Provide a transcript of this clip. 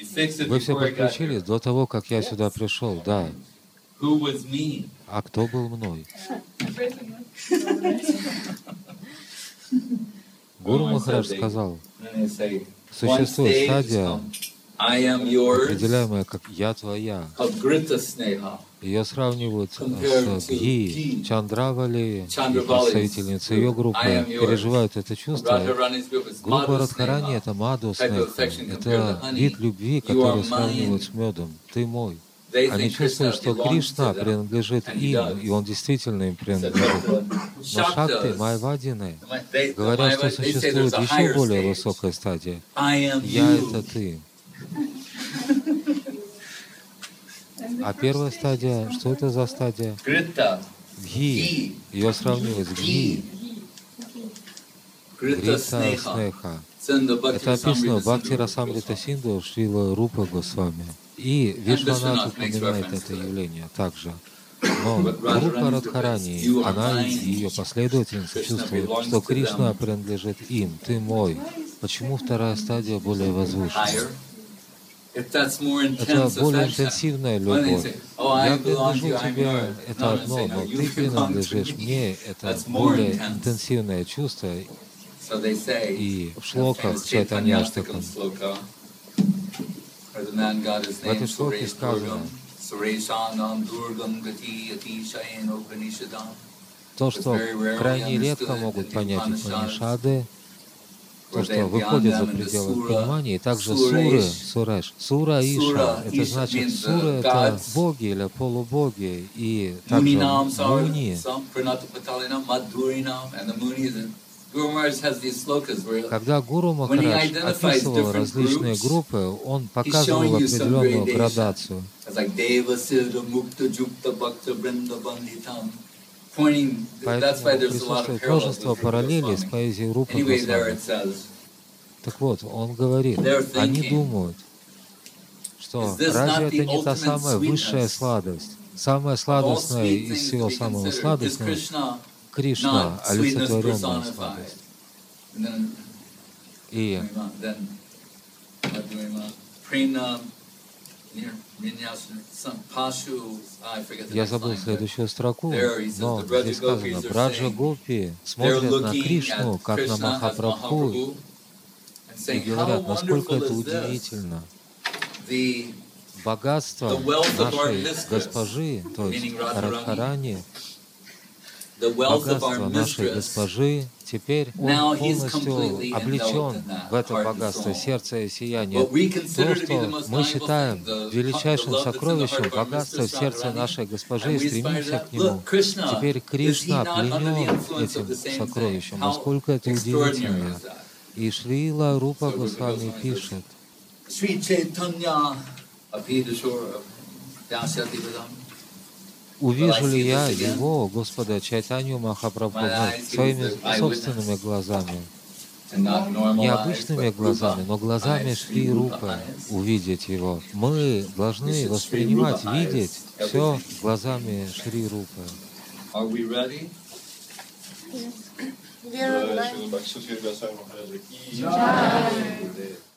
Вы все подключили до того, как я сюда пришел, да. А кто был мной? Гуру Махарадж сказал, существует стадия, определяемая как «я твоя». Ее сравнивают с Гхи, Чандравали, и представительницы ее группы переживают это чувство. Группа Радхарани — это Мадху Снеха, это вид любви, который сравнивают с медом. Ты мой. Они чувствуют, что Кришна принадлежит им, и он действительно им принадлежит. Но Шакты, Майявадины говорят, что существует еще более высокая стадия. «Я» — это ты. А первая стадия, что это за стадия? Гхи. Ее сравнивают с Гхи. Грита Снеха. Это описано в Бхакти Расамрита Синду Шрила Рупа Госвами. И Вишванат упоминает это явление также. Но группа Радхарани, она и ее последовательницы чувствуют, что Кришна принадлежит им, ты мой. Почему вторая стадия более возвышенная? Это более интенсивная любовь. Я принадлежу тебе, это одно, но ты принадлежишь мне, это более интенсивное чувство. И в шлоках Чайтанья-штакам, в этой шлоке сказано, то, что крайне редко могут понять Упанишады, то, что выходит за пределы понимания, и также суры, суреш, сура иша, это значит, суры — это боги или полубоги, и также муни. Когда Гуру Махарадж описывал различные группы, он показывал определенную градацию. Поэтому присутствует множество параллелей с поэзией Рупы Госвами. Так вот, он говорит, они думают, что разве это не та самая высшая сладость, самая сладостная из всего самого сладостного, Кришна, олицетворенная сладость. И я забыл следующую строку, но здесь сказано, Браджа Гопи смотрят на Кришну, как на Махапрабху, и говорят, насколько это удивительно. Богатство нашей госпожи, то есть Радхарани, богатство нашей госпожи, теперь он полностью облечен в это богатство сердца и сияния. То, что мы считаем величайшим сокровищем, богатство в сердце нашей госпожи, и стремимся к нему. Теперь Кришна пленен этим сокровищем. Насколько это удивительно. И Шрила Рупа Госвами пишет, увижу ли я его, Господа Чайтанью Махапрабху, своими собственными глазами, не обычными глазами, но глазами Шри Рупы увидеть его. Мы должны воспринимать, видеть все глазами Шри Рупы. Верно.